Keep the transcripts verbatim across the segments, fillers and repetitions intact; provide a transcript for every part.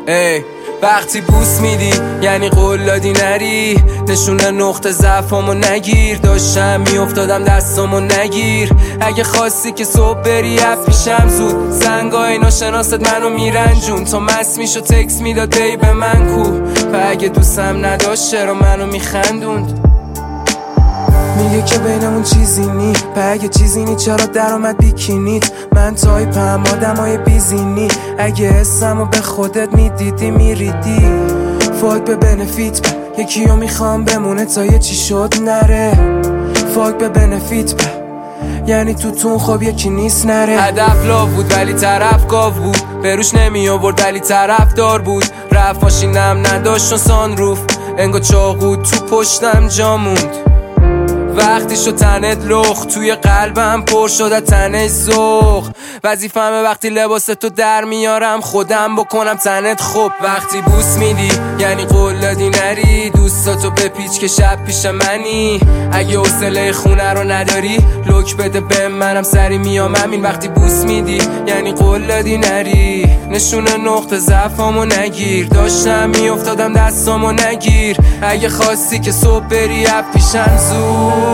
ای وقتی بوس میدی یعنی قول دادی نری، نشونه نقطه ضعفامو نگیر، داشتم میافتادم دستامو نگیر. اگه خواستی که صبح بری اپ پیشم زود، زنگای ناشناست منو میرنجون، تا مس میشو تکس میداد ای به من کو، و اگه دوستم نداشت چرا منو میخندوند؟ میگه که بینمون چیزی نی، و اگه چیزی نی چرا در اومد بیکینیت؟ من تایپم آدمای بیزینی، اگه اسمو به خودت میدیدی میریدی. فاک به بنفیت به یکیو میخوام بمونه تا یه چی شد نره، فاک به بنفیت به یعنی تو تون خب یکی نیست نره. هدف لاو بود ولی طرف گاو بود، بروش نمی آورد ولی طرف دار بود، رفت ماشینم نداشت و سان روف، انگا چاقو تو پشتم جا موند. وقتی شد تنت لخ توی قلبم پر شده تنش زخ، وظیفمه وقتی لباس تو در میارم خودم بکنم تنت خوب. وقتی بوس میدی یعنی قول دادی نری، دوستاتو بپیچ که شب پیش منی، اگه حوصله خونه رو نداری لوک بده به منم سری میام همین. وقتی بوس میدی یعنی قول دادی نری، نشونه نقطه ضعفامو نگیر، داشتم میافتادم دستامو نگیر. اگه خواستی که صبح بری اپ پیشم زود.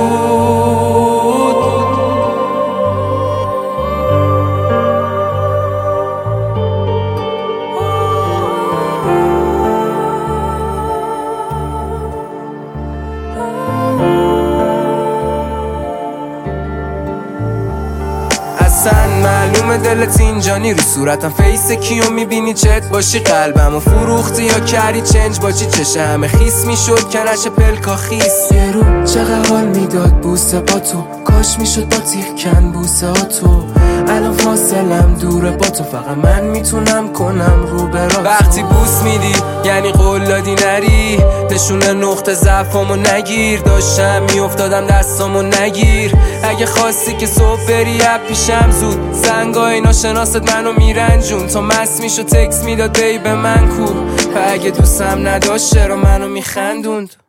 اصلا معلومه دلت اینجانی، رو صورتم فیس کیو میبینی چت باشی، قلبمو فروختی یا کردی چنج با چی؟ چشه همه خیس میشد کنش پلکا خیس. یه رو چقدر حال میداد بوسه با تو، کاش میشد با تیغ کن بوسه ها تو، الان فاصلم دوره با تو، فقط من میتونم کنم رو برا. وقتی بوس میدی یعنی قول دادی نری، نشونه نقطه ضعفامو نگیر، داشتم میافتادم دستامو نگیر. اگه خواستی که صبح بری اپ پیشم زود، زنگای ناشناست منو میرنجون، تا مس میشو تکس میداد ای به من کو، و اگه دوستم نداشت چرا منو میخندوند؟